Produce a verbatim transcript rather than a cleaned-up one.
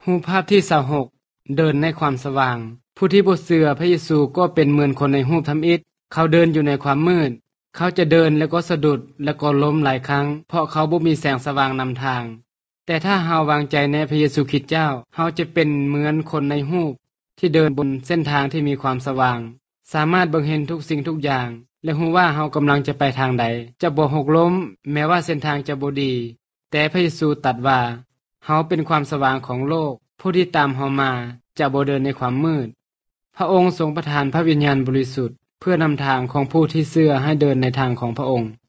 รูปภาพที่ยี่สิบหกเดินในความสว่างผู้ที่บ่เชื่อพระเยซูก็เป็นเหมือนคนในรูปทำอิฐเขาเดินอยู่ในความมืดเขาจะเดินแล้วก็สะดุดแล้วก็ล้มหลายครั้งเพราะเขาบ่มีแสงสว่างนำทางแต่ถ้าเฮาวางใจในพระเยซูคริสต์เจ้าเฮาจะเป็นเหมือนคนในรูปที่เดินบนเส้นทางที่มีความสว่างสามารถเบิ่งเห็นทุกสิ่งทุกอย่างและรู้ว่าเฮากำลังจะไปทางใดจะบ่หกล้มแม้ว่าเส้นทางจะบ่ดีแต่พระเยซูตรัสว่าเฮาเป็นความสว่างของโลกผู้ที่ตามเฮามาจะบ่เดินในความมืดพระองค์ทรงประทานพระวิญญาณบริสุทธิ์เพื่อนำทางของผู้ที่เชื่อให้เดินในทางของพระองค์